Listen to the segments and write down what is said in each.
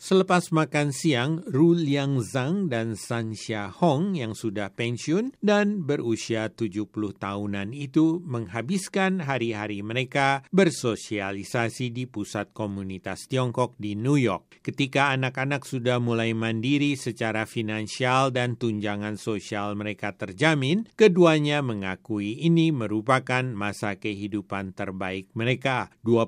Selepas makan siang, Ru Liangzang dan San Xia Hong yang sudah pensiun dan berusia 70 tahunan itu menghabiskan hari-hari mereka bersosialisasi di pusat komunitas Tiongkok di New York. Ketika anak-anak sudah mulai mandiri secara finansial dan tunjangan sosial mereka terjamin, keduanya mengakui ini merupakan masa kehidupan terbaik mereka.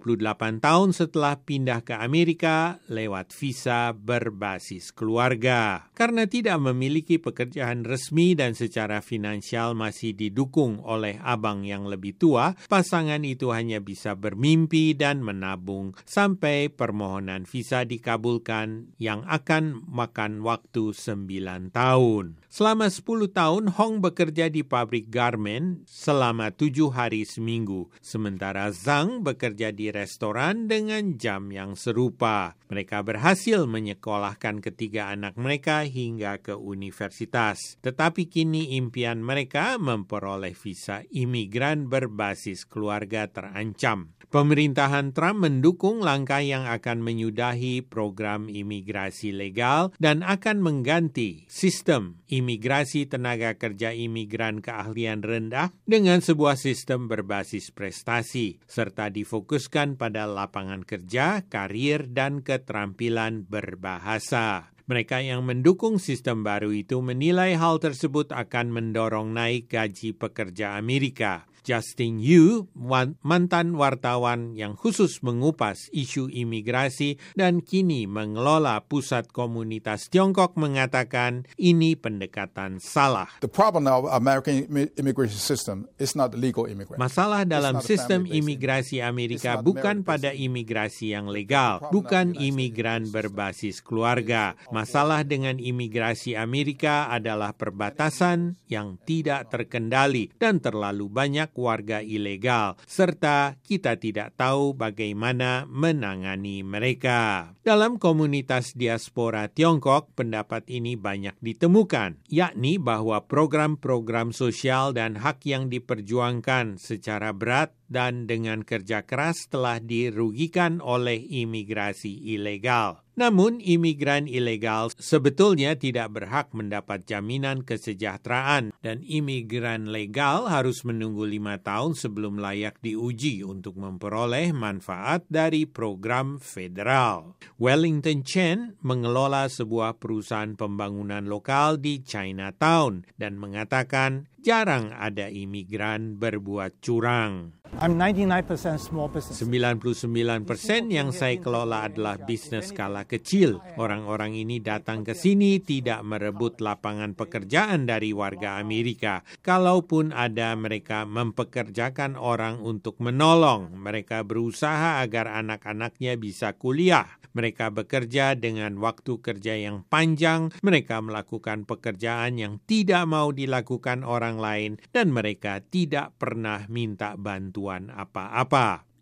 28 tahun setelah pindah ke Amerika lewat visa berbasis keluarga. Karena tidak memiliki pekerjaan resmi dan secara finansial masih didukung oleh abang yang lebih tua, pasangan itu hanya bisa bermimpi dan menabung sampai permohonan visa dikabulkan yang akan makan waktu 9 tahun. Selama 10 tahun, Hong bekerja di pabrik garmen selama 7 hari seminggu, sementara Zhang bekerja di restoran dengan jam yang serupa. Mereka berhasil menyekolahkan ketiga anak mereka hingga ke universitas. Tetapi kini impian mereka memperoleh visa imigran berbasis keluarga terancam. Pemerintahan Trump mendukung langkah yang akan menyudahi program imigrasi legal dan akan mengganti sistem imigrasi tenaga kerja imigran keahlian rendah dengan sebuah sistem berbasis prestasi, serta difokuskan pada lapangan kerja, karir, dan keterampilan berbahasa. Mereka yang mendukung sistem baru itu menilai hal tersebut akan mendorong naik gaji pekerja Amerika. Justin Yu, mantan wartawan yang khusus mengupas isu imigrasi dan kini mengelola pusat komunitas Tiongkok, mengatakan ini pendekatan salah. The problem of American immigration system is not the legal immigration. Masalah dalam sistem imigrasi Amerika bukan pada imigrasi yang legal, bukan imigran berbasis keluarga. Masalah dengan imigrasi Amerika adalah perbatasan yang tidak terkendali dan terlalu banyak warga ilegal, serta kita tidak tahu bagaimana menangani mereka. Dalam komunitas diaspora Tiongkok, pendapat ini banyak ditemukan, yakni bahwa program-program sosial dan hak yang diperjuangkan secara berat dan dengan kerja keras telah dirugikan oleh imigrasi ilegal. Namun, imigran ilegal sebetulnya tidak berhak mendapat jaminan kesejahteraan dan imigran legal harus menunggu 5 tahun sebelum layak diuji untuk memperoleh manfaat dari program federal. Wellington Chen mengelola sebuah perusahaan pembangunan lokal di Chinatown dan mengatakan jarang ada imigran berbuat curang. I'm 99% small business. 99% yang saya kelola adalah bisnis skala kecil. Orang-orang ini datang ke sini tidak merebut lapangan pekerjaan dari warga Amerika. Kalaupun ada, mereka mempekerjakan orang untuk menolong. Mereka berusaha agar anak-anaknya bisa kuliah. Mereka bekerja dengan waktu kerja yang panjang. Mereka melakukan pekerjaan yang tidak mau dilakukan orang lain dan mereka tidak pernah minta bantuan apa-apa.